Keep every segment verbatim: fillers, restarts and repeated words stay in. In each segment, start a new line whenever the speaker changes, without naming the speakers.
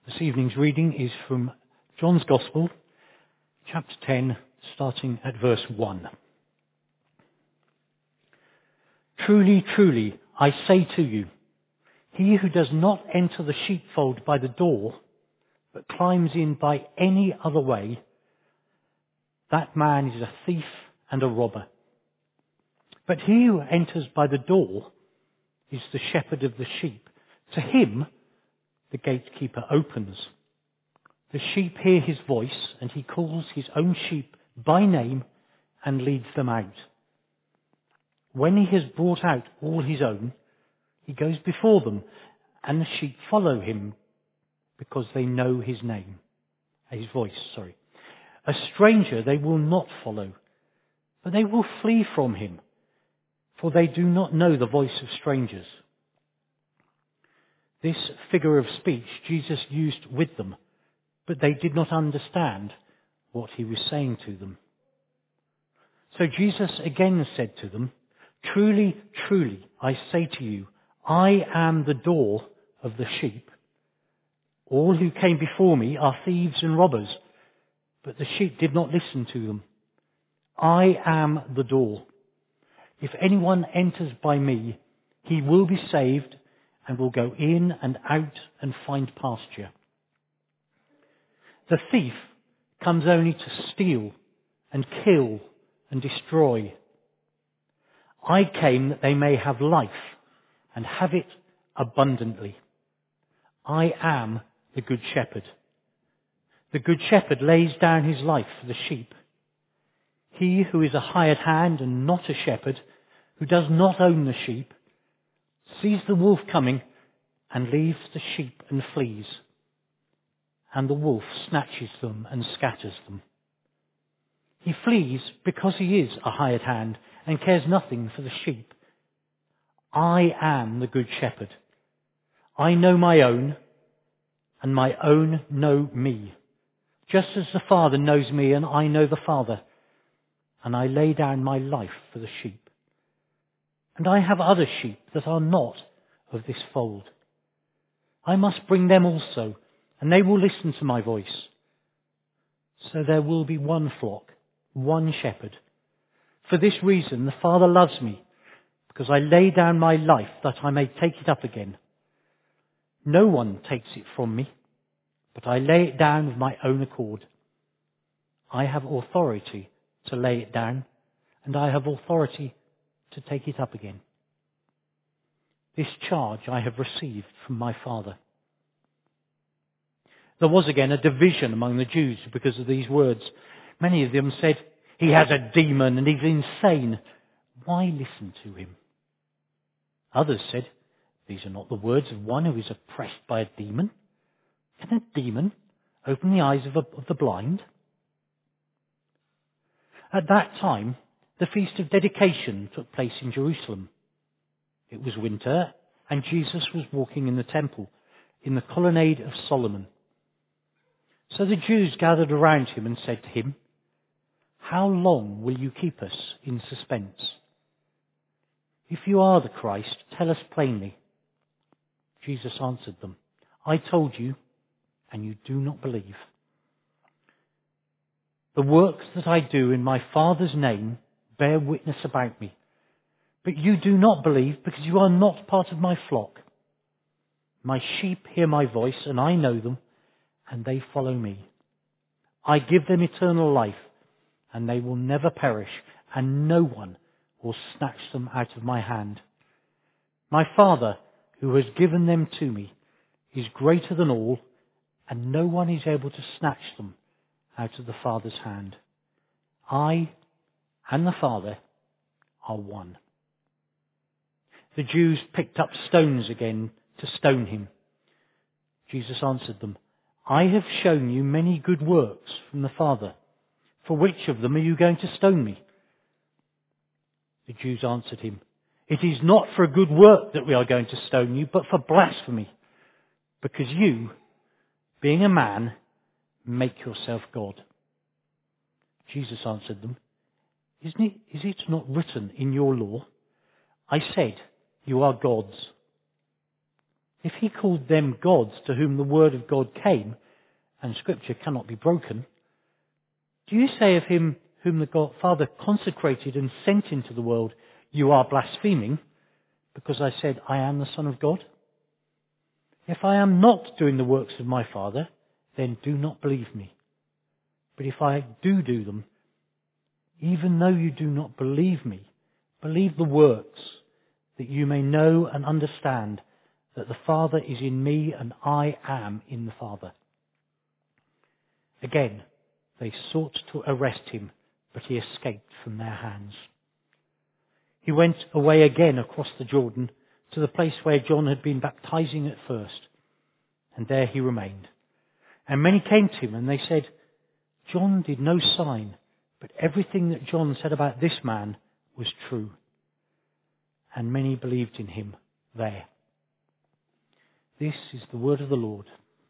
This evening's reading is from John's Gospel, chapter ten, starting at verse one. Truly, truly, I say to you, he who does not enter the sheepfold by the door, but climbs in by any other way, that man is a thief and a robber. But he who enters by the door is the shepherd of the sheep. To him the gatekeeper opens. The sheep hear his voice, and he calls his own sheep by name and leads them out. When he has brought out all his own, he goes before them, and the sheep follow him because they know his name, his voice, sorry. A stranger they will not follow, but they will flee from him, for they do not know the voice of strangers. This figure of speech Jesus used with them, but they did not understand what he was saying to them. So Jesus again said to them, Truly, truly, I say to you, I am the door of the sheep. All who came before me are thieves and robbers, but the sheep did not listen to them. I am the door. If anyone enters by me, he will be saved and will go in and out and find pasture. The thief comes only to steal and kill and destroy. I came that they may have life and have it abundantly. I am the good shepherd. The good shepherd lays down his life for the sheep. He who is a hired hand and not a shepherd, who does not own the sheep, sees the wolf coming and leaves the sheep and flees. And the wolf snatches them and scatters them. He flees because he is a hired hand and cares nothing for the sheep. I am the good shepherd. I know my own, and my own know me, just as the Father knows me and I know the Father, and I lay down my life for the sheep. And I have other sheep that are not of this fold. I must bring them also, and they will listen to my voice. So there will be one flock, one shepherd. For this reason the Father loves me, because I lay down my life that I may take it up again. No one takes it from me, but I lay it down of my own accord. I have authority to lay it down, and I have authority to take it up again. This charge I have received from my Father. There was again a division among the Jews because of these words. Many of them said, he has a demon and he's insane. Why listen to him? Others said, these are not the words of one who is oppressed by a demon. Can a demon open the eyes of, a, of the blind? At that time, the Feast of Dedication took place in Jerusalem. It was winter, and Jesus was walking in the temple, in the colonnade of Solomon. So the Jews gathered around him and said to him, How long will you keep us in suspense? If you are the Christ, tell us plainly. Jesus answered them, I told you, and you do not believe. The works that I do in my Father's name bear witness about me. But you do not believe because you are not part of my flock. My sheep hear my voice, and I know them, and they follow me. I give them eternal life, and they will never perish, and no one will snatch them out of my hand. My Father, who has given them to me, is greater than all, and no one is able to snatch them out of the Father's hand. I and the Father are one. The Jews picked up stones again to stone him. Jesus answered them, I have shown you many good works from the Father. For which of them are you going to stone me? The Jews answered him, It is not for a good work that we are going to stone you, but for blasphemy, because you, being a man, make yourself God. Jesus answered them, Isn't it, is it not written in your law? I said, you are gods. If he called them gods to whom the word of God came, and Scripture cannot be broken, do you say of him whom the God, Father consecrated and sent into the world, you are blaspheming, because I said, I am the Son of God? If I am not doing the works of my Father, then do not believe me. But if I do do them, even though you do not believe me, believe the works, that you may know and understand that the Father is in me and I am in the Father. Again, they sought to arrest him, but he escaped from their hands. He went away again across the Jordan to the place where John had been baptizing at first, and there he remained. And many came to him, and they said, John did no sign, but everything that John said about this man was true. And many believed in him there. This is the word of the Lord.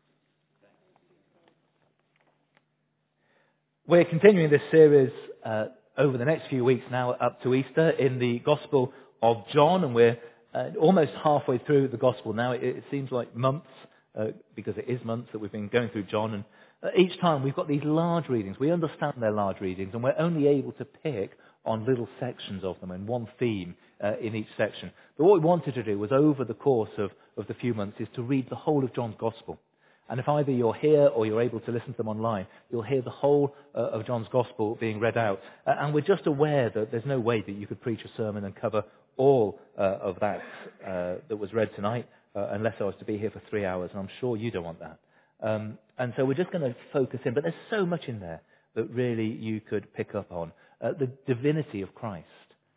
We're continuing this series uh, over the next few weeks now up to Easter in the Gospel of John, and we're uh, almost halfway through the Gospel now. It, it seems like months, uh, because it is months that we've been going through John, and uh, each time we've got these large readings. We understand they're large readings, and we're only able to pick on little sections of them and one theme uh, in each section. But what we wanted to do was, over the course of, of the few months, is to read the whole of John's Gospel. And if either you're here or you're able to listen to them online, you'll hear the whole uh, of John's Gospel being read out. Uh, and we're just aware that there's no way that you could preach a sermon and cover all uh, of that uh, that was read tonight, uh, unless I was to be here for three hours, and I'm sure you don't want that. Um, and so we're just going to focus in, but there's so much in there that really you could pick up on. Uh, the divinity of Christ,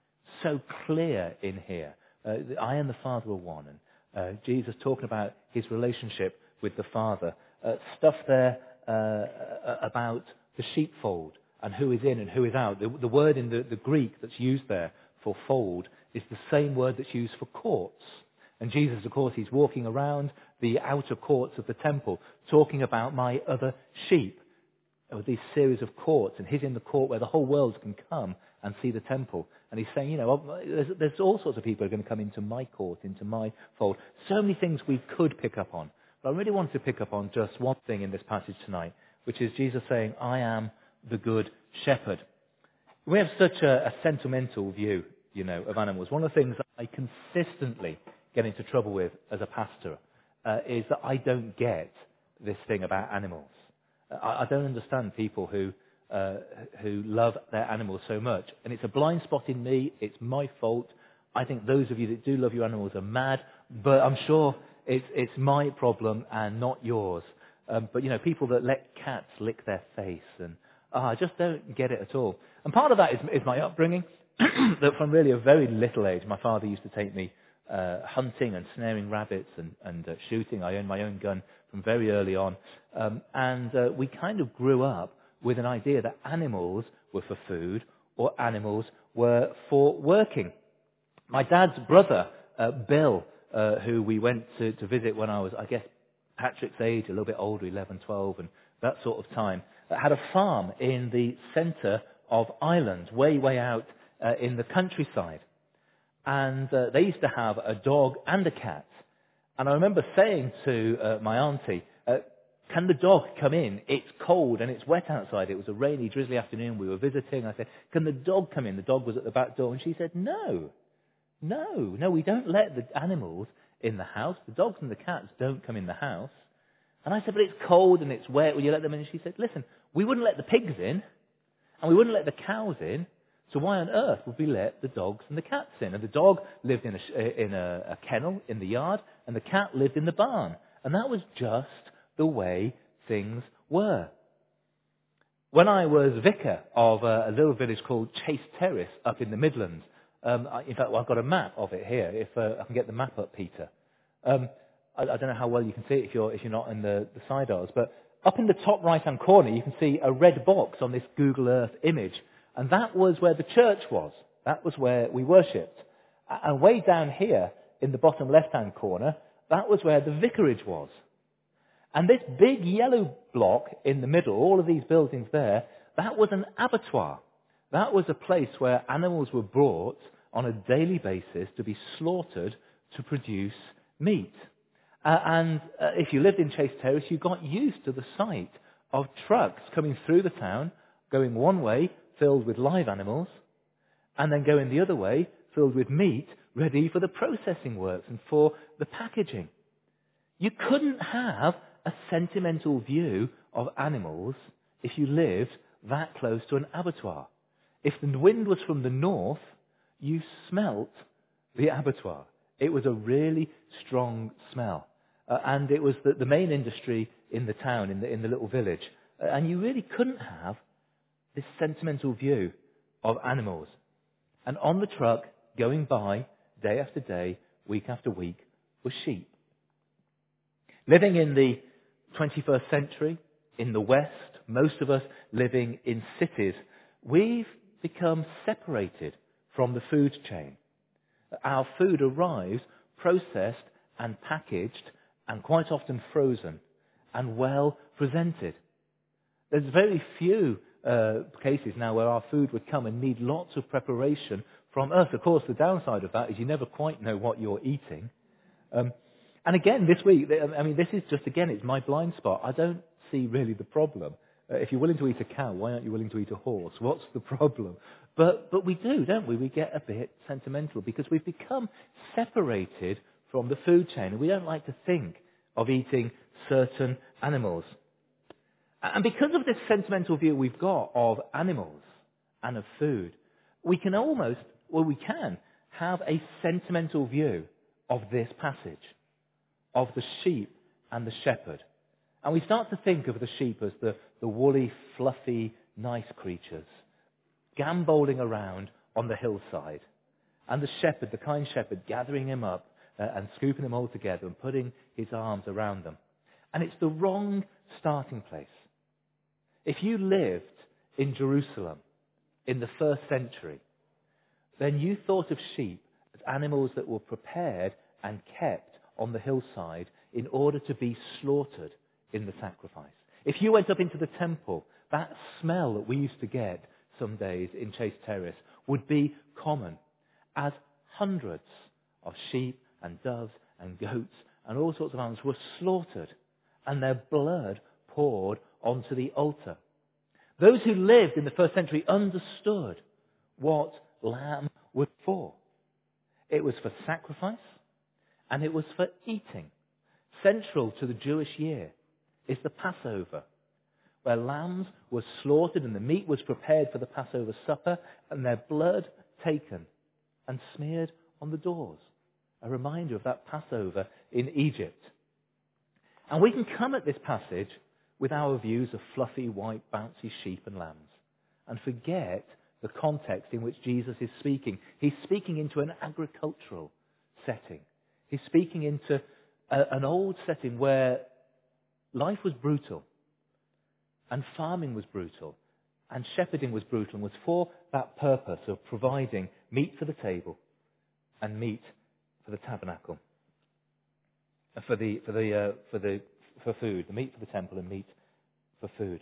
so clear in here. Uh, I and the Father are one, and uh, Jesus talking about his relationship with the Father. Uh, stuff there uh, about the sheepfold and who is in and who is out. The, the word in the, the Greek that's used there for fold is the same word that's used for courts. And Jesus, of course, he's walking around the outer courts of the temple, talking about my other sheep. With these series of courts, and he's in the court where the whole world can come and see the temple. And he's saying, you know, there's, there's all sorts of people who are going to come into my court, into my fold. So many things we could pick up on. But I really wanted to pick up on just one thing in this passage tonight, which is Jesus saying, I am the good shepherd. We have such a, a sentimental view, you know, of animals. One of the things that I consistently get into trouble with as a pastor uh, is that I don't get this thing about animals. I, I don't understand people who uh, who love their animals so much. And it's a blind spot in me. It's my fault. I think those of you that do love your animals are mad, but I'm sure it's, it's my problem and not yours. Um, but, you know, people that let cats lick their face, and oh, I just don't get it at all. And part of that is, is my upbringing, that from really a very little age, my father used to take me uh, hunting and snaring rabbits and, and uh, shooting. I owned my own gun from very early on. Um, and uh, we kind of grew up with an idea that animals were for food or animals were for working. My dad's brother, uh, Bill, uh, who we went to, to visit when I was, I guess, Patrick's age, a little bit older, eleven, twelve, and that sort of time, uh, had a farm in the centre of Ireland, way, way out uh, in the countryside. And uh, they used to have a dog and a cat. And I remember saying to uh, my auntie, uh, can the dog come in? It's cold and it's wet outside. It was a rainy, drizzly afternoon. We were visiting. I said, can the dog come in? The dog was at the back door. And she said, no, no, no, we don't let the animals in the house. The dogs and the cats don't come in the house. And I said, but it's cold and it's wet. Will you let them in? And she said, listen, we wouldn't let the pigs in and we wouldn't let the cows in. So why on earth would we let the dogs and the cats in? And the dog lived in a, in a, a kennel in the yard, and the cat lived in the barn. And that was just the way things were. When I was vicar of a, a little village called Chase Terrace up in the Midlands, um, I, in fact, well, I've got a map of it here, if uh, I can get the map up, Peter. Um, I, I don't know how well you can see it if you're, if you're not in the, the side aisles, but up in the top right-hand corner, you can see a red box on this Google Earth image. And that was where the church was. That was where we worshipped. And way down here, in the bottom left-hand corner, that was where the vicarage was. And this big yellow block in the middle, all of these buildings there, that was an abattoir. That was a place where animals were brought on a daily basis to be slaughtered to produce meat. Uh, and uh, if you lived in Chase Terrace, you got used to the sight of trucks coming through the town, going one way, filled with live animals, and then going the other way, filled with meat, ready for the processing works and for the packaging. You couldn't have a sentimental view of animals if you lived that close to an abattoir. If the wind was from the north, you smelt the abattoir. It was a really strong smell. Uh, and it was the, the main industry in the town, in the, in the little village. Uh, and you really couldn't have this sentimental view of animals. And on the truck, going by, day after day, week after week, were sheep. Living in the twenty-first century, in the West, most of us living in cities, we've become separated from the food chain. Our food arrives processed and packaged and quite often frozen and well presented. There's very few uh, cases now where our food would come and need lots of preparation from us. Of course, the downside of that is you never quite know what you're eating. Um, and again, this week, I mean, this is just, again, it's my blind spot. I don't see really the problem. Uh, if you're willing to eat a cow, why aren't you willing to eat a horse? What's the problem? But, but we do, don't we? We get a bit sentimental because we've become separated from the food chain. And we don't like to think of eating certain animals. And because of this sentimental view we've got of animals and of food, we can almost, well, we can have a sentimental view of this passage, of the sheep and the shepherd. And we start to think of the sheep as the, the woolly, fluffy, nice creatures, gambolling around on the hillside. And the shepherd, the kind shepherd, gathering him up uh, and scooping them all together and putting his arms around them. And it's the wrong starting place. If you lived in Jerusalem in the first century, then you thought of sheep as animals that were prepared and kept on the hillside in order to be slaughtered in the sacrifice. If you went up into the temple, that smell that we used to get some days in Chase Terrace would be common, as hundreds of sheep and doves and goats and all sorts of animals were slaughtered and their blood poured onto the altar. Those who lived in the first century understood what lamb was for. It was for sacrifice and it was for eating. Central to the Jewish year is the Passover, where lambs were slaughtered and the meat was prepared for the Passover supper and their blood taken and smeared on the doors. A reminder of that Passover in Egypt. And we can come at this passage with our views of fluffy, white, bouncy sheep and lambs and forget the context in which Jesus is speaking. He's speaking into an agricultural setting. He's speaking into a, an old setting where life was brutal and farming was brutal and shepherding was brutal and was for that purpose of providing meat for the table and meat for the tabernacle, for the for the uh, for the for food, the meat for the temple and meat for food.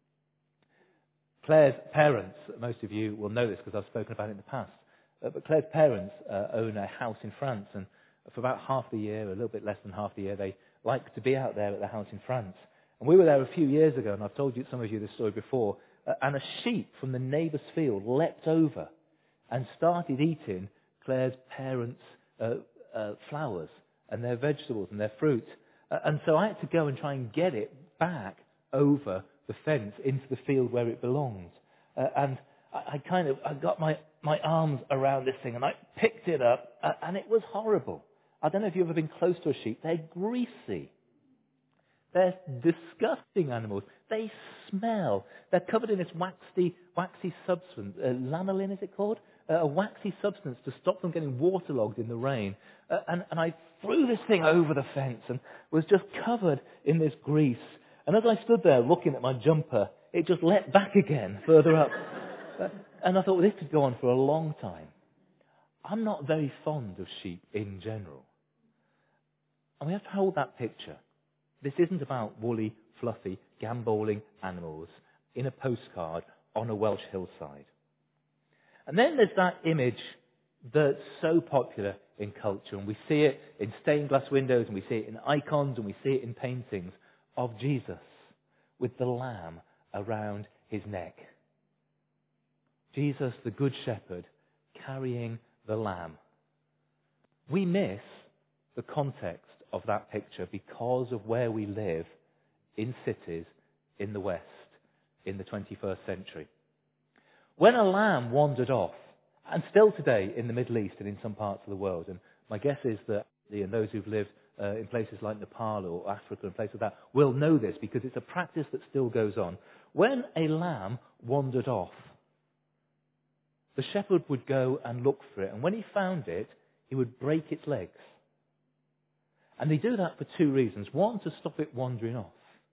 Claire's parents, most of you will know this because I've spoken about it in the past, uh, but Claire's parents uh, own a house in France, and for about half the year, a little bit less than half the year, they like to be out there at the house in France. And we were there a few years ago, and I've told you some of you this story before, uh, and a sheep from the neighbour's field leapt over and started eating Claire's parents' uh, uh, flowers and their vegetables and their fruit. Uh, and so I had to go and try and get it back over the fence into the field where it belonged. Uh, and I, I kind of, I got my, my arms around this thing and I picked it up uh, and it was horrible. I don't know if you've ever been close to a sheep. They're greasy. They're disgusting animals. They smell. They're covered in this waxy, waxy substance. Uh, lanolin, is it called? Uh, a waxy substance to stop them getting waterlogged in the rain. Uh, and, and I threw this thing over the fence and was just covered in this grease. And as I stood there looking at my jumper, it just leapt back again further up. uh, and I thought, well, this could go on for a long time. I'm not very fond of sheep in general. And we have to hold that picture. This isn't about woolly, fluffy, gambolling animals in a postcard on a Welsh hillside. And then there's that image that's so popular in culture. And we see it in stained glass windows, and we see it in icons, and we see it in paintings of Jesus with the lamb around his neck. Jesus, the Good Shepherd, carrying the lamb. We miss the context of that picture because of where we live in cities in the West in the twenty-first century. When a lamb wandered off, and still today in the Middle East and in some parts of the world, and my guess is that the, and those who've lived uh, in places like Nepal or Africa and places like that will know this because it's a practice that still goes on. When a lamb wandered off, the shepherd would go and look for it, and when he found it, he would break its legs. And they do that for two reasons. One, to stop it wandering off.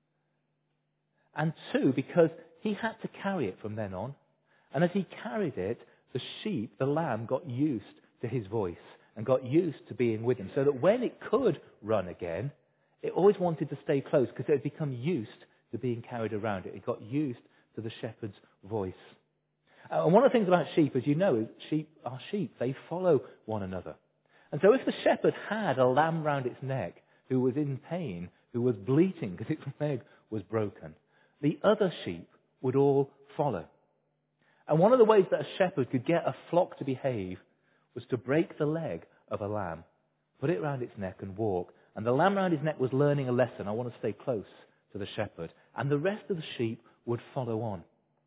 And two, because he had to carry it from then on. And as he carried it, the sheep, the lamb, got used to his voice and got used to being with him. So that when it could run again, it always wanted to stay close because it had become used to being carried around it. It got used to the shepherd's voice. Uh, and one of the things about sheep, as you know, is sheep are sheep. They follow one another. And so if the shepherd had a lamb round its neck who was in pain, who was bleating because its leg was broken, the other sheep would all follow. And one of the ways that a shepherd could get a flock to behave was to break the leg of a lamb, put it round its neck and walk. And the lamb round his neck was learning a lesson. I want to stay close to the shepherd. And the rest of the sheep would follow on.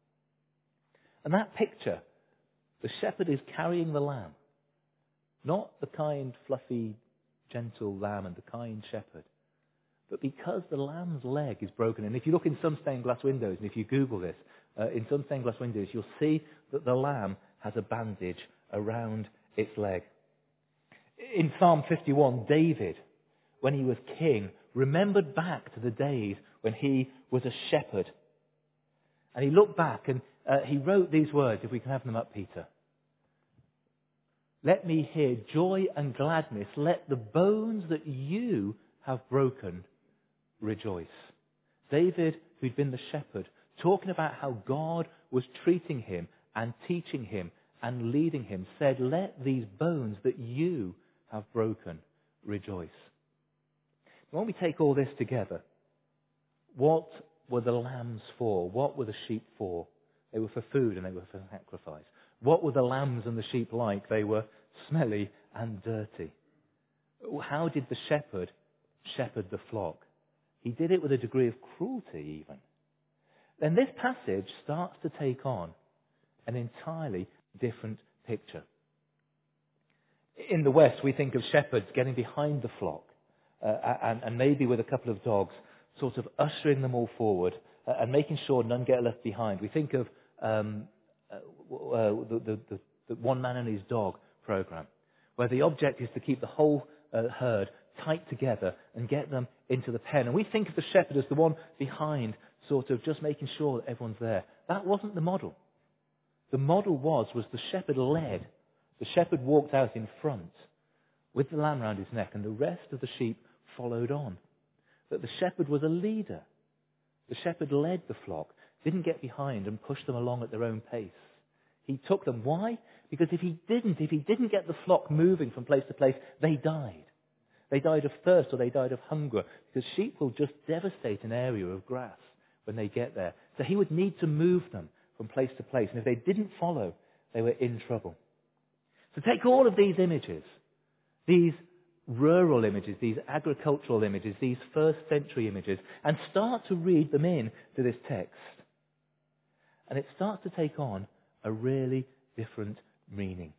And that picture, the shepherd is carrying the lamb. Not the kind, fluffy, gentle lamb and the kind shepherd. But because the lamb's leg is broken, and if you look in some stained glass windows, and if you Google this, uh, in some stained glass windows, you'll see that the lamb has a bandage around its leg. In Psalm fifty-one, David, when he was king, remembered back to the days when he was a shepherd. And he looked back and uh, he wrote these words, if we can have them up, Peter. Let me hear joy and gladness. Let the bones that you have broken rejoice. David, who'd been the shepherd, talking about how God was treating him and teaching him and leading him, said, let these bones that you have broken rejoice. When we take all this together, what were the lambs for? What were the sheep for? They were for food and they were for sacrifice. What were the lambs and the sheep like? They were smelly and dirty. How did the shepherd shepherd the flock? He did it with a degree of cruelty even. Then this passage starts to take on an entirely different picture. In the West, we think of shepherds getting behind the flock uh, and, and maybe with a couple of dogs, sort of ushering them all forward uh, and making sure none get left behind. We think of um, uh, uh, the, the, the, the One Man and His Dog program, where the object is to keep the whole uh, herd tight together and get them into the pen. And we think of the shepherd as the one behind, sort of just making sure that everyone's there. That wasn't the model. The model was, was the shepherd led. The shepherd walked out in front with the lamb round his neck, and the rest of the sheep followed on. That the shepherd was a leader. The shepherd led the flock, didn't get behind and push them along at their own pace. He took them. Why? Because if he didn't, if he didn't get the flock moving from place to place, they died. They died of thirst or they died of hunger, because sheep will just devastate an area of grass when they get there. So he would need to move them from place to place. And if they didn't follow, they were in trouble. So take all of these images, these rural images, these agricultural images, these first century images, and start to read them in to this text. And it starts to take on a really different meaning.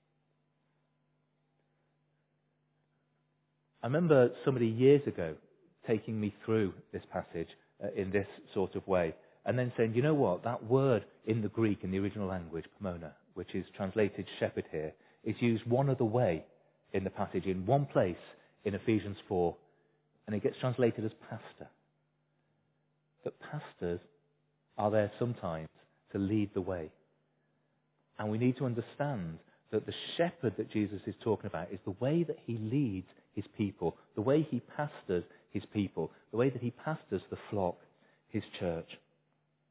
I remember somebody years ago taking me through this passage uh, in this sort of way, and then saying, you know what, that word in the Greek, in the original language, pomona, which is translated shepherd here, is used one other way in the passage, in one place in Ephesians four, and it gets translated as pastor. But pastors are there sometimes to lead the way. And we need to understand that the shepherd that Jesus is talking about is the way that he leads his people, the way he pastors his people, the way that he pastors the flock, his church.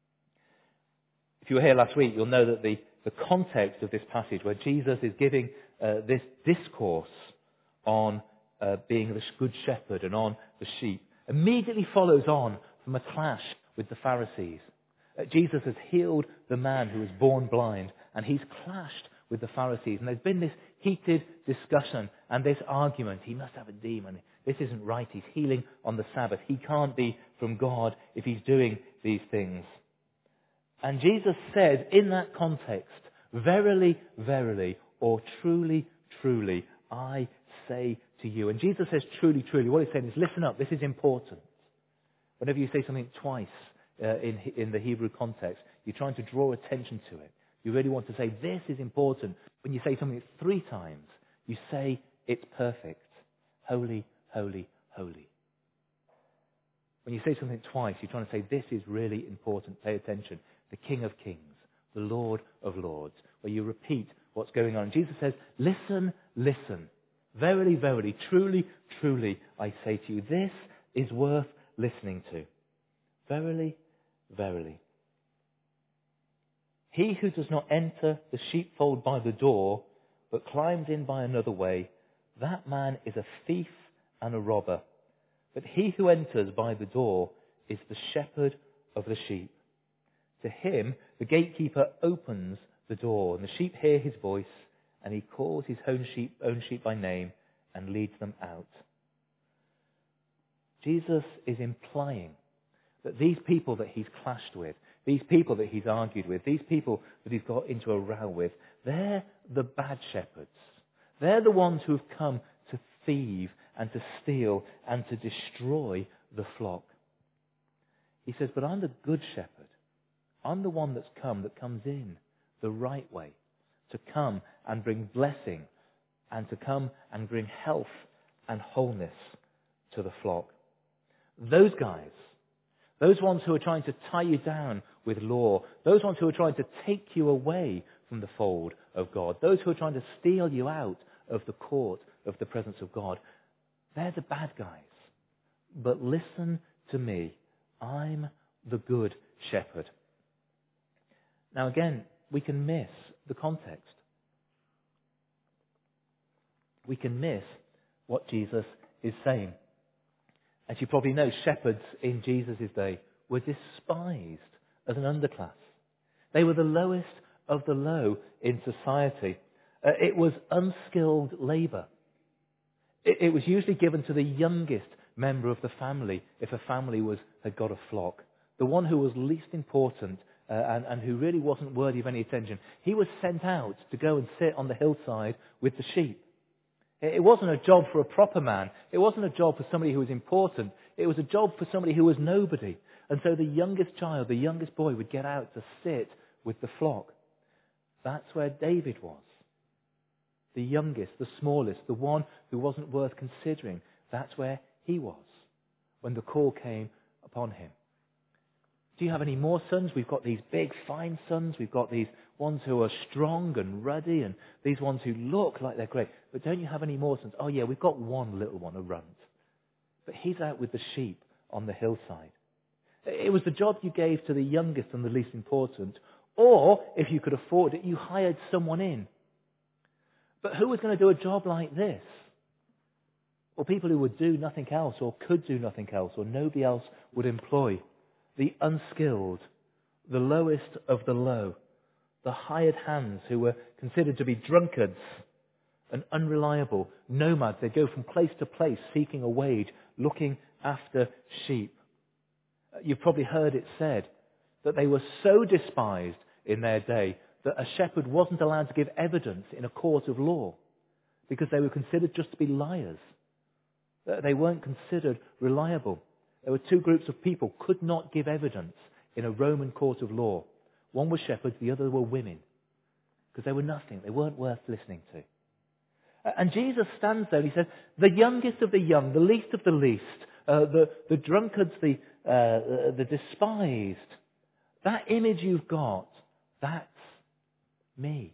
If you were here last week, you'll know that the, the context of this passage, where Jesus is giving uh, this discourse on uh, being the good shepherd and on the sheep immediately follows on from a clash with the Pharisees. Uh, Jesus has healed the man who was born blind, and he's clashed with the Pharisees. And there's been this heated discussion and this argument. He must have a demon. This isn't right. He's healing on the Sabbath. He can't be from God if he's doing these things. And Jesus says in that context, verily, verily, or truly, truly, I say to you. And Jesus says truly, truly. What he's saying is, listen up, this is important. Whenever you say something twice uh, in, in the Hebrew context, you're trying to draw attention to it. You really want to say, this is important. When you say something three times, you say, it's perfect. Holy, holy, holy. When you say something twice, you're trying to say, this is really important. Pay attention. The King of Kings, the Lord of Lords, where you repeat what's going on. And Jesus says, listen, listen. Verily, verily, truly, truly, I say to you, this is worth listening to. Verily, verily. He who does not enter the sheepfold by the door, but climbs in by another way, that man is a thief and a robber. But he who enters by the door is the shepherd of the sheep. To him, the gatekeeper opens the door, and the sheep hear his voice, and he calls his own sheep, own sheep by name and leads them out. Jesus is implying that these people that he's clashed with, these people that he's argued with, these people that he's got into a row with, they're the bad shepherds. They're the ones who have come to thieve and to steal and to destroy the flock. He says, but I'm the good shepherd. I'm the one that's come, that comes in the right way, to come and bring blessing and to come and bring health and wholeness to the flock. Those guys, those ones who are trying to tie you down with law, those ones who are trying to take you away from the fold of God, those who are trying to steal you out of the court of the presence of God, they're the bad guys. But listen to me. I'm the good shepherd. Now again, we can miss the context. We can miss what Jesus is saying. As you probably know, shepherds in Jesus' day were despised as an underclass. They were the lowest of the low in society. Uh, it was unskilled labour. It, it was usually given to the youngest member of the family if a family was had got a flock. The one who was least important uh, and, and who really wasn't worthy of any attention. He was sent out to go and sit on the hillside with the sheep. It wasn't a job for a proper man. It wasn't a job for somebody who was important. It was a job for somebody who was nobody. And so the youngest child, the youngest boy, would get out to sit with the flock. That's where David was. The youngest, the smallest, the one who wasn't worth considering. That's where he was when the call came upon him. Do you have any more sons? We've got these big, fine sons. We've got these ones who are strong and ruddy and these ones who look like they're great. But don't you have any more sons? Oh yeah, we've got one little one, a runt. But he's out with the sheep on the hillside. It was the job you gave to the youngest and the least important. Or, if you could afford it, you hired someone in. But who was going to do a job like this? Well, people who would do nothing else or could do nothing else or nobody else would employ. The unskilled, the lowest of the low, the hired hands who were considered to be drunkards and unreliable, nomads. They go from place to place seeking a wage, looking after sheep. You've probably heard it said that they were so despised in their day that a shepherd wasn't allowed to give evidence in a court of law because they were considered just to be liars. They weren't considered reliable. There were two groups of people who could not give evidence in a Roman court of law. One was shepherds, the other were women. Because they were nothing. They weren't worth listening to. And Jesus stands there and he says, the youngest of the young, the least of the least, uh, the, the drunkards, the, uh, the despised, that image you've got, that's me.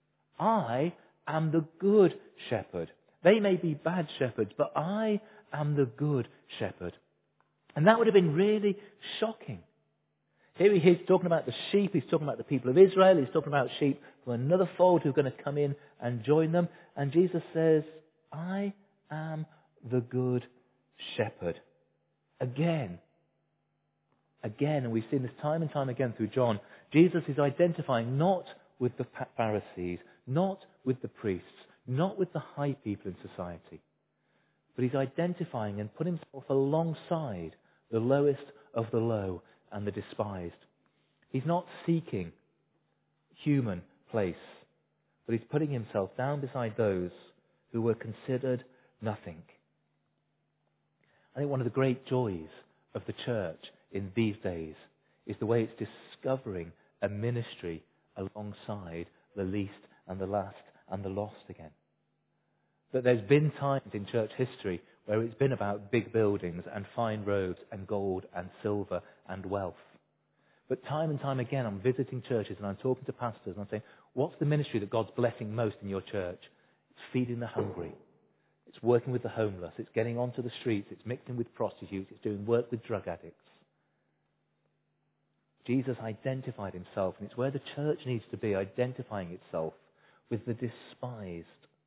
I am the good shepherd. They may be bad shepherds, but I am the good shepherd. And that would have been really shocking. Here he is talking about the sheep. He's talking about the people of Israel. He's talking about sheep from another fold who are going to come in and join them. And Jesus says, I am the good shepherd. Again. Again, and we've seen this time and time again through John, Jesus is identifying not with the Pharisees, not with the priests, not with the high people in society, but he's identifying and put himself alongside the lowest of the low and the despised. He's not seeking human place, but he's putting himself down beside those who were considered nothing. I think one of the great joys of the church in these days is the way it's discovering a ministry alongside the least and the last and the lost again. That there's been times in church history where it's been about big buildings and fine roads and gold and silver and wealth. But time and time again I'm visiting churches and I'm talking to pastors and I'm saying, what's the ministry that God's blessing most in your church? It's feeding the hungry. It's working with the homeless. It's getting onto the streets. It's mixing with prostitutes. It's doing work with drug addicts. Jesus identified himself, and it's where the church needs to be, identifying itself with the despised.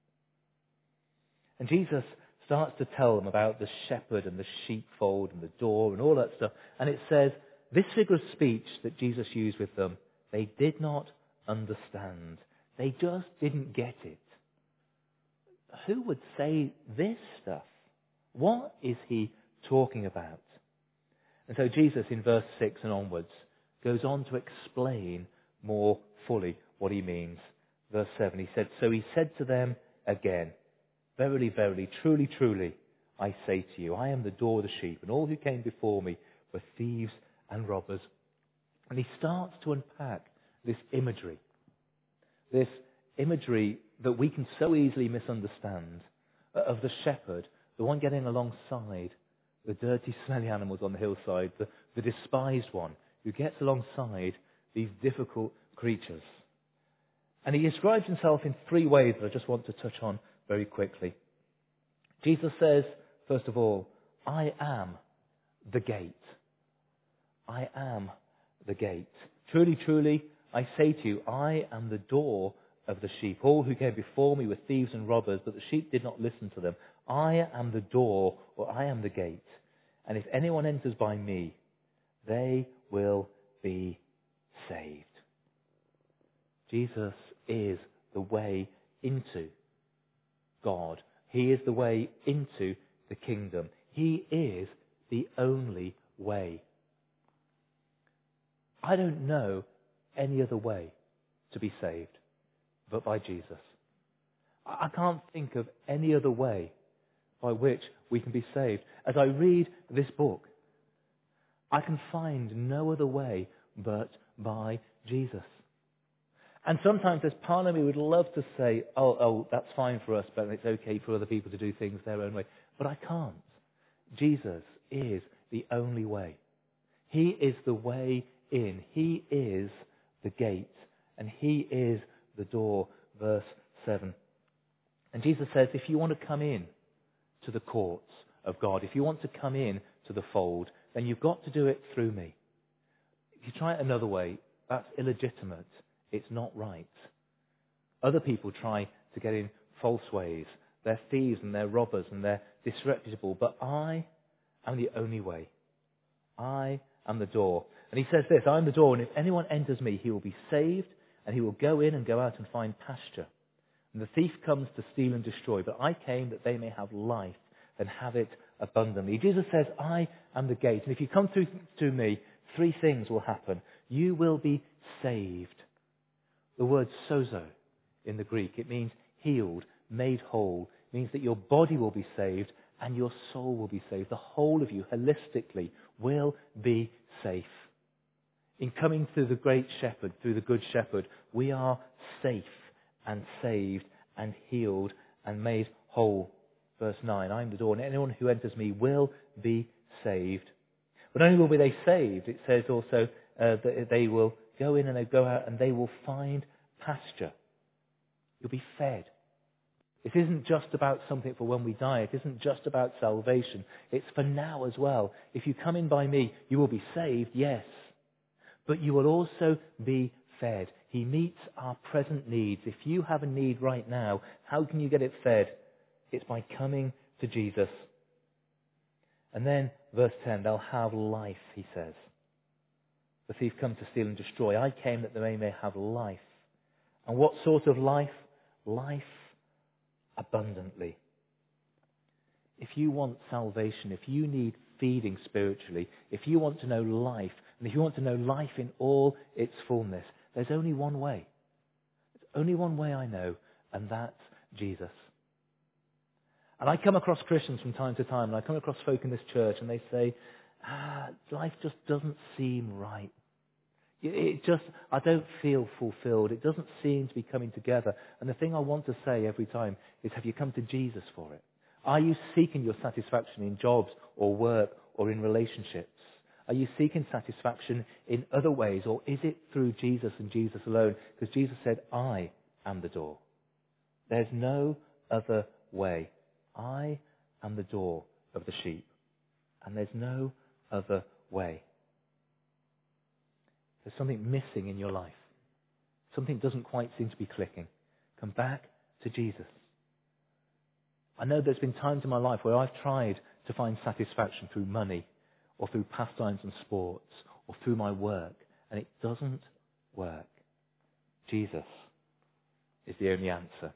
And Jesus starts to tell them about the shepherd and the sheepfold and the door and all that stuff. And it says, this figure of speech that Jesus used with them, they did not understand. They just didn't get it. Who would say this stuff? What is he talking about? And so Jesus, in verse six and onwards, goes on to explain more fully what he means. Verse seven, he said, so he said to them again, verily, verily, truly, truly, I say to you, I am the door of the sheep, and all who came before me were thieves and robbers. And he starts to unpack this imagery, this imagery that we can so easily misunderstand, of the shepherd, the one getting alongside the dirty, smelly animals on the hillside, the, the despised one, who gets alongside these difficult creatures. And he describes himself in three ways that I just want to touch on very quickly. Jesus says, first of all, I am the gate. I am the gate. Truly, truly, I say to you, I am the door of the sheep. All who came before me were thieves and robbers, but the sheep did not listen to them. I am the door, or I am the gate. And if anyone enters by me, they will be saved. Jesus is the way into God. He is the way into the kingdom. He is the only way. I don't know any other way to be saved but by Jesus. I can't think of any other way by which we can be saved. As I read this book, I can find no other way but by Jesus. And sometimes there's part of me would love to say, oh, oh, that's fine for us, but it's okay for other people to do things their own way. But I can't. Jesus is the only way. He is the way in. He is the gate. And he is the door. Verse seven. And Jesus says, if you want to come in to the courts of God, if you want to come in to the fold, then you've got to do it through me. If you try it another way, that's illegitimate. It's not right. Other people try to get in false ways. They're thieves and they're robbers and they're disreputable. But I am the only way. I am the door. And he says this, I am the door, and if anyone enters me, he will be saved, and he will go in and go out and find pasture. And the thief comes to steal and destroy, but I came that they may have life and have it abundantly. Jesus says, I am the gate. And if you come through to me, three things will happen. You will be saved. The word sozo in the Greek, it means healed, made whole. It means that your body will be saved and your soul will be saved. The whole of you, holistically, will be safe. In coming through the great shepherd, through the good shepherd, we are safe and saved and healed and made whole. Verse nine, I am the door, and anyone who enters me will be saved. But not only will they be saved, it says also uh, that they will go in and they go out and they will find pasture. You'll be fed. It isn't just about something for when we die. It isn't just about salvation. It's for now as well. If you come in by me, you will be saved, yes. but you will also be fed. He meets our present needs. If you have a need right now, how can you get it fed? It's by coming to Jesus. And then, verse ten, they'll have life, he says. The thief come to steal and destroy. I came that they may have life. And what sort of life? Life abundantly. If you want salvation, if you need feeding spiritually, if you want to know life, and if you want to know life in all its fullness, there's only one way. There's only one way I know, and that's Jesus. And I come across Christians from time to time, and I come across folk in this church, and they say, ah, life just doesn't seem right. It just, I don't feel fulfilled. It doesn't seem to be coming together. And the thing I want to say every time is, have you come to Jesus for it? Are you seeking your satisfaction in jobs or work or in relationships? Are you seeking satisfaction in other ways, or is it through Jesus and Jesus alone? Because Jesus said, I am the door. There's no other way. I am the door of the sheep. And there's no other way. There's something missing in your life. Something doesn't quite seem to be clicking. Come back to Jesus. I know there's been times in my life where I've tried to find satisfaction through money or through pastimes and sports or through my work, and it doesn't work. Jesus is the only answer.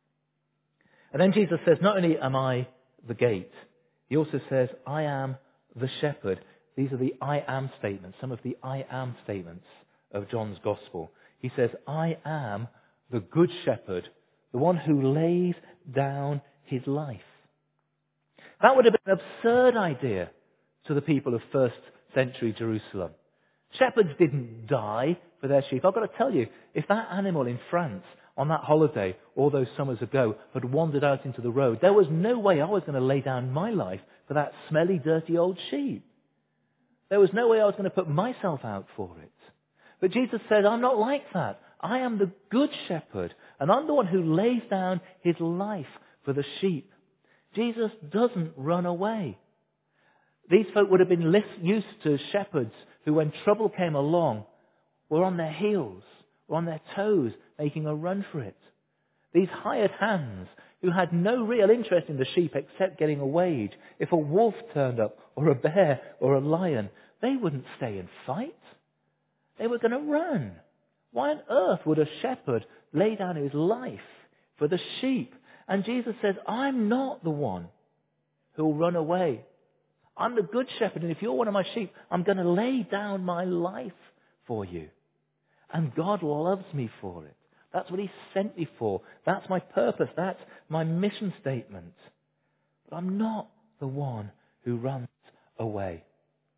And then Jesus says, not only am I the gate, he also says, I am the shepherd. These are the I am statements, some of the I am statements of John's Gospel. He says, I am the good shepherd, the one who lays down his life. That would have been an absurd idea to the people of first century Jerusalem. Shepherds didn't die for their sheep. I've got to tell you, if that animal in France on that holiday all those summers ago had wandered out into the road, there was no way I was going to lay down my life for that smelly, dirty old sheep. There was no way I was going to put myself out for it. But Jesus said, I'm not like that. I am the good shepherd, and I'm the one who lays down his life for the sheep. Jesus doesn't run away. These folk would have been used to shepherds who, when trouble came along, were on their heels, were on their toes, making a run for it. These hired hands who had no real interest in the sheep except getting a wage. If a wolf turned up, or a bear, or a lion, they wouldn't stay and fight. They were going to run. Why on earth would a shepherd lay down his life for the sheep? And Jesus says, I'm not the one who'll run away. I'm the good shepherd, and if you're one of my sheep, I'm going to lay down my life for you. And God loves me for it. That's what he sent me for. That's my purpose. That's my mission statement. But I'm not the one who runs away.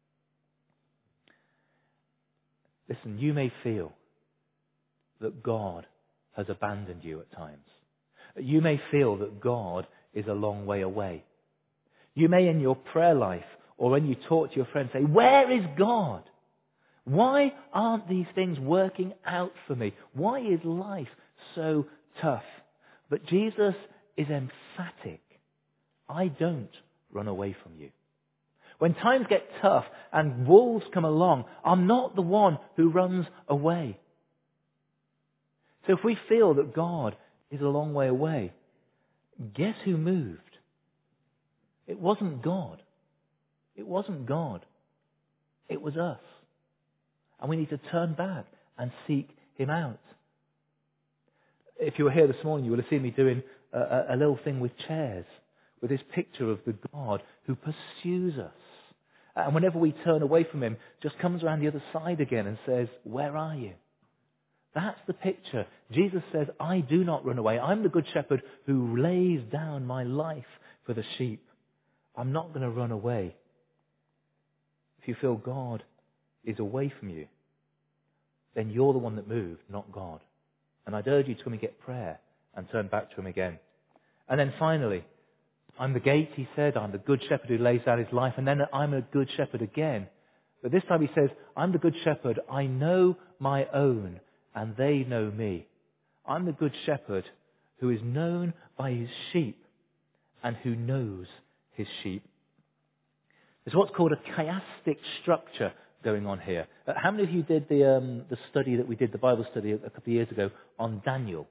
Listen, you may feel that God has abandoned you at times. You may feel that God is a long way away. You may in your prayer life or when you talk to your friends say, where is God? Why aren't these things working out for me? Why is life so tough? But Jesus is emphatic. I don't run away from you. When times get tough and wolves come along, I'm not the one who runs away. So if we feel that God is a long way away, guess who moved? It wasn't God. It wasn't God. It was us. And we need to turn back and seek him out. If you were here this morning, you would have seen me doing a, a, a little thing with chairs, with this picture of the God who pursues us. And whenever we turn away from him, just comes around the other side again and says, where are you? That's the picture. Jesus says, I do not run away. I'm the good shepherd who lays down my life for the sheep. I'm not going to run away. If you feel God is away from you, then you're the one that moved, not God. And I'd urge you to come and get prayer and turn back to him again. And then finally, I'm the gate, he said. I'm the good shepherd who lays down his life. And then I'm a good shepherd again. But this time he says, I'm the good shepherd. I know my own, and they know me. I'm the good shepherd who is known by his sheep and who knows his sheep. There's what's called a chiastic structure going on here. Uh, how many of you did the um, the study that we did, the Bible study a, a couple of years ago on Daniel?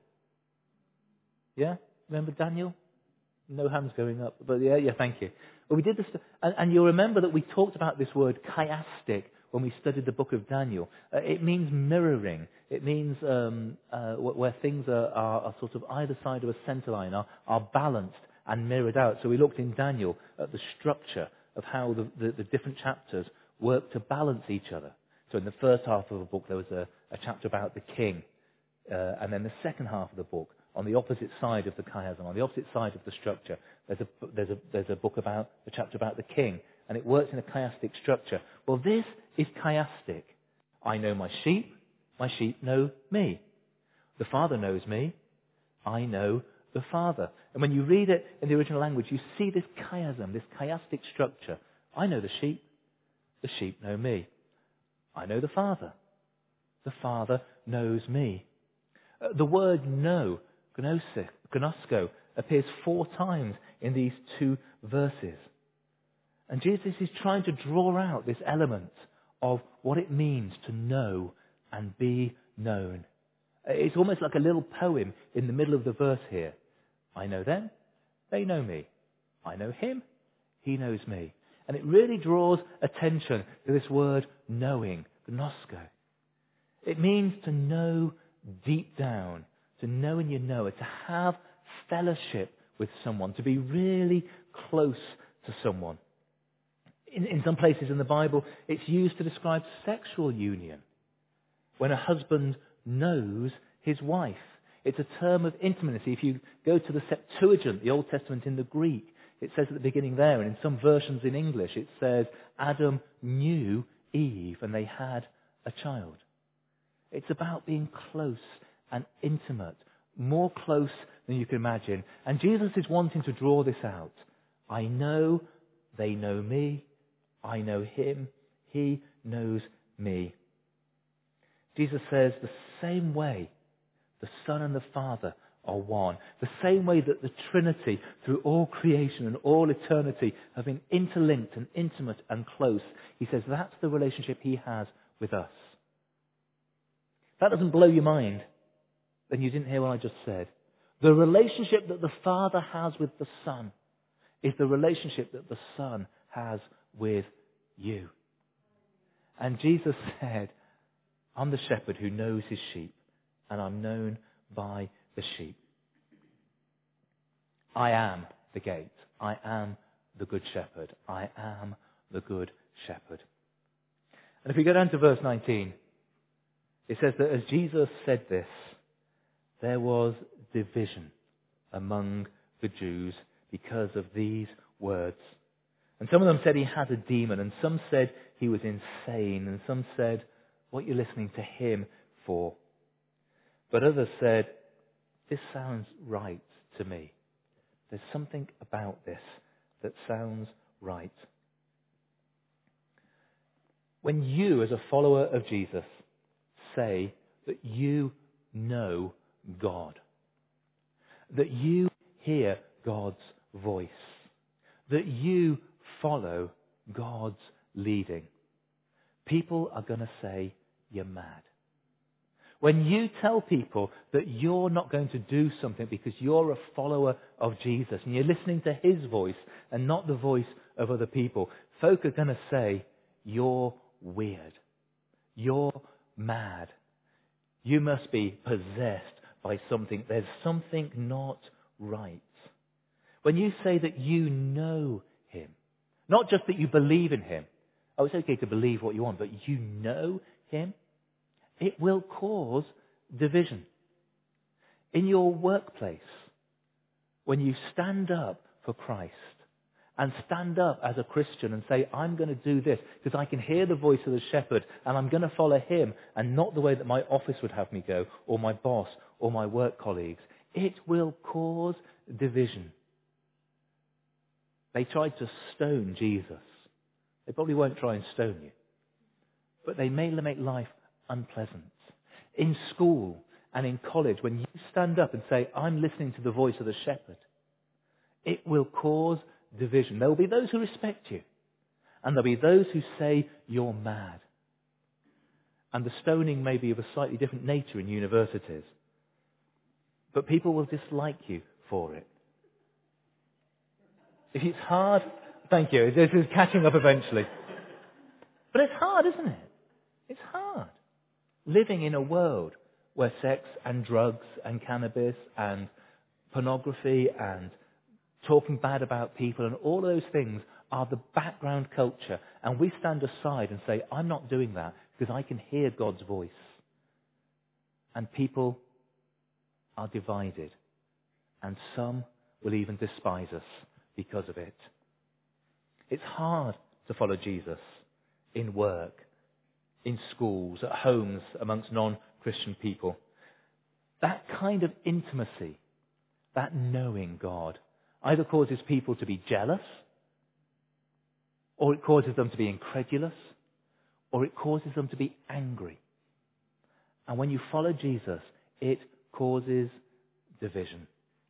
Yeah? Remember Daniel? No hands going up. But yeah, yeah, thank you. But we did this, and, and you'll remember that we talked about this word chiastic when we studied the book of Daniel. Uh, it means mirroring. It means um, uh, where things are, are, are sort of either side of a center line, are, are balanced and mirrored out. So we looked in Daniel at the structure of how the, the, the different chapters work to balance each other. So in the first half of the book, there was a, a chapter about the king. Uh, and then the second half of the book, on the opposite side of the chiasm, on the opposite side of the structure, there's a, there's a, there's a book about, a chapter about the king. And it works in a chiastic structure. Well, this is chiastic. I know my sheep, my sheep know me. The Father knows me, I know the Father. And when you read it in the original language, you see this chiasm, this chiastic structure. I know the sheep, the sheep know me. I know the Father, the Father knows me. Uh, the word know, gnosis, gnosko, appears four times in these two verses. And Jesus is trying to draw out this element of what it means to know and be known. It's almost like a little poem in the middle of the verse here. I know them, they know me. I know him, he knows me. And it really draws attention to this word knowing, gnosko. It means to know deep down, to know in your knower, to have fellowship with someone, to be really close to someone. In, in some places in the Bible, it's used to describe sexual union. When a husband knows his wife. It's a term of intimacy. If you go to the Septuagint, the Old Testament in the Greek, it says at the beginning there, and in some versions in English, it says, Adam knew Eve and they had a child. It's about being close and intimate, more close than you can imagine. And Jesus is wanting to draw this out. I know, they know me, I know him, he knows me. Jesus says the same way the Son and the Father are one. The same way that the Trinity, through all creation and all eternity, have been interlinked and intimate and close. He says that's the relationship he has with us. If that doesn't blow your mind, then you didn't hear what I just said. The relationship that the Father has with the Son is the relationship that the Son has with you. And Jesus said, I'm the shepherd who knows his sheep, and I'm known by the sheep. I am the gate. I am the good shepherd. I am the good shepherd. And if we go down to verse nineteen, it says that as Jesus said this, there was division among the Jews because of these words. And some of them said he had a demon, and some said he was insane, and some said, what are you listening to him for? But others said, this sounds right to me. There's something about this that sounds right. When you, as a follower of Jesus, say that you know God, that you hear God's voice, that you follow God's leading, people are going to say you're mad. When you tell people that you're not going to do something because you're a follower of Jesus and you're listening to his voice and not the voice of other people, folk are going to say you're weird. You're mad. You must be possessed by something. There's something not right. When you say that you know him, not just that you believe in him. Oh, it's okay to believe what you want, but you know him. It will cause division. In your workplace, when you stand up for Christ and stand up as a Christian and say, I'm going to do this because I can hear the voice of the shepherd and I'm going to follow him and not the way that my office would have me go or my boss or my work colleagues, it will cause division. They tried to stone Jesus. They probably won't try and stone you. But they may make life unpleasant. In school and in college, when you stand up and say, I'm listening to the voice of the shepherd, it will cause division. There will be those who respect you. And there'll be those who say, you're mad. And the stoning may be of a slightly different nature in universities. But people will dislike you for it. If it's hard, thank you, this is catching up eventually. But it's hard, isn't it? It's hard. Living in a world where sex and drugs and cannabis and pornography and talking bad about people and all those things are the background culture. And we stand aside and say, I'm not doing that because I can hear God's voice. And people are divided. And some will even despise us because of it. It's hard to follow Jesus in work, in schools, at homes, amongst non-Christian people. That kind of intimacy, that knowing God, either causes people to be jealous, or it causes them to be incredulous, or it causes them to be angry. And when you follow Jesus, it causes division.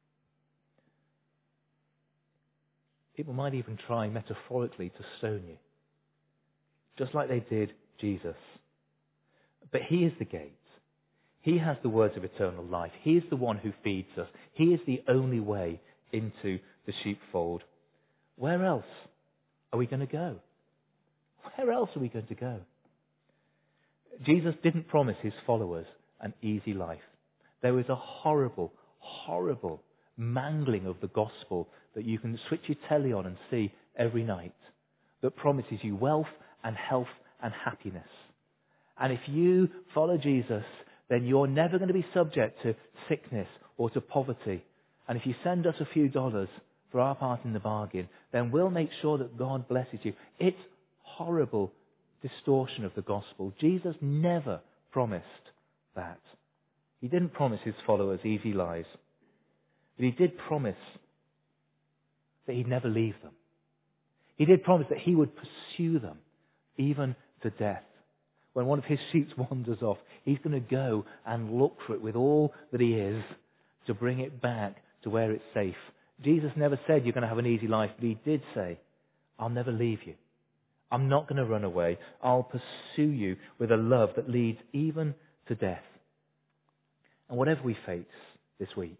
People might even try metaphorically to stone you, just like they did Jesus. But he is the gate. He has the words of eternal life. He is the one who feeds us. He is the only way into the sheepfold. Where else are we going to go? Where else are we going to go? Jesus didn't promise his followers an easy life. There was a horrible, horrible mangling of the gospel that you can switch your telly on and see every night that promises you wealth and health and happiness. And if you follow Jesus, then you're never going to be subject to sickness or to poverty. And if you send us a few dollars for our part in the bargain, then we'll make sure that God blesses you. It's horrible distortion of the gospel. Jesus never promised that. He didn't promise his followers easy lives. But he did promise that he'd never leave them. He did promise that he would pursue them, even to death. When one of his sheep wanders off, he's going to go and look for it with all that he is to bring it back to where it's safe. Jesus never said you're going to have an easy life, but he did say, I'll never leave you. I'm not going to run away. I'll pursue you with a love that leads even to death. And whatever we face this week,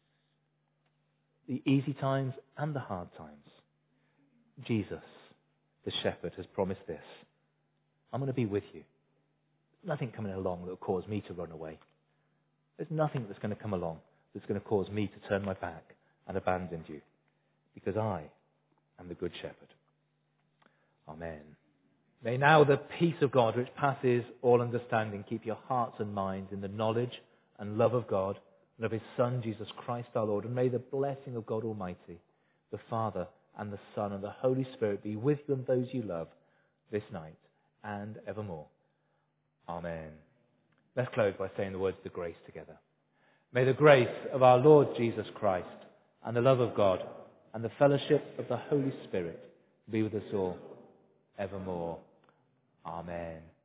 the easy times and the hard times, Jesus, the shepherd, has promised this. I'm going to be with you. There's nothing coming along that will cause me to run away. There's nothing that's going to come along that's going to cause me to turn my back and abandon you. Because I am the good shepherd. Amen. May now the peace of God, which passes all understanding, keep your hearts and minds in the knowledge and love of God and of his Son, Jesus Christ our Lord. And may the blessing of God Almighty, the Father and the Son and the Holy Spirit be with you and those you love this night and evermore. Amen. Let's close by saying the words of the grace together. May the grace of our Lord Jesus Christ and the love of God and the fellowship of the Holy Spirit be with us all evermore. Amen.